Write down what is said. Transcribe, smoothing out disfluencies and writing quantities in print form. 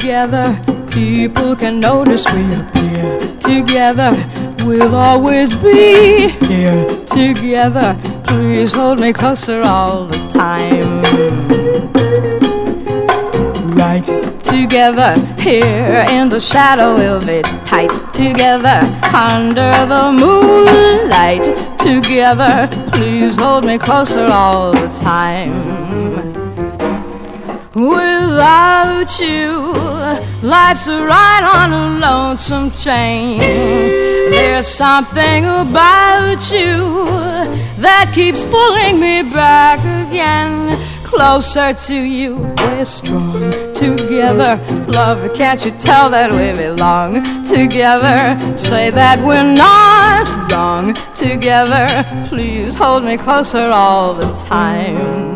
Together, people can notice we're here. Together, we'll always be here. Together, please hold me closer all the time. Right. Together, here in the shadow we'll be tight. Together, under the moonlight. Together, please hold me closer all the time. Without you, life's a ride on a lonesome train. There's something about you that keeps pulling me back again. Closer to you, we're strong together. Love, can't you tell that we belong together? Say that we're not wrong together. Please hold me closer all the time.